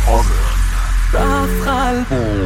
رفت قلب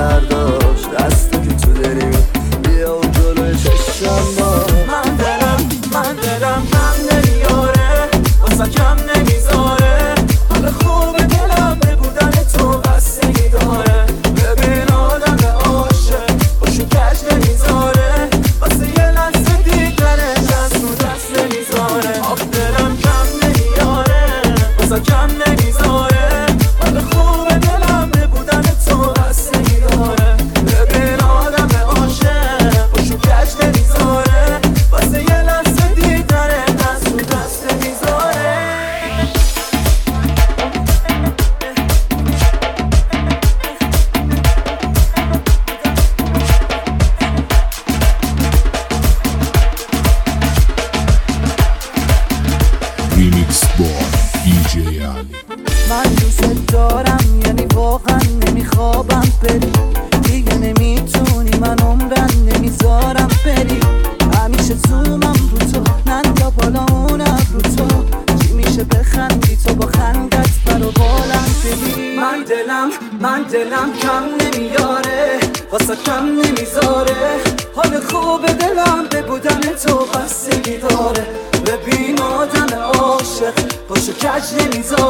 برداشت دستی که تو داری بیا و جلوی چشم با من دلم کم نمیاره واسه کم نمیذاره حال خوب دلم به بودن تو بستگی داره ببین آدم عاشق باشو کج نمیذاره واسه یه لحظه دیگره دست رو دست نمیذاره آب دلم کم نمیاره واسه کم نمیذاره حال خوب دلم به بودن تو بستگی داره ببین آدم عاشق باشو کج نمیذاره واسه یه لحظه دیگره دست رو دست نمیذاره ریمیکس با دیجی علی. من دوست دارم یعنی واقعا نمیخوابم بری دیگه نمیتونی من عمرن نمیذارم بری همیشه زومم رو تو نندا بالا اونم رو تو چی میشه بخندی تو با خندت برو بالم بری من دلم کم نمیاره واسه کم نمیذاره حال خوب دلم به بودن تو بستگی داره ببین آدم عاشق باشو کج نمیذاره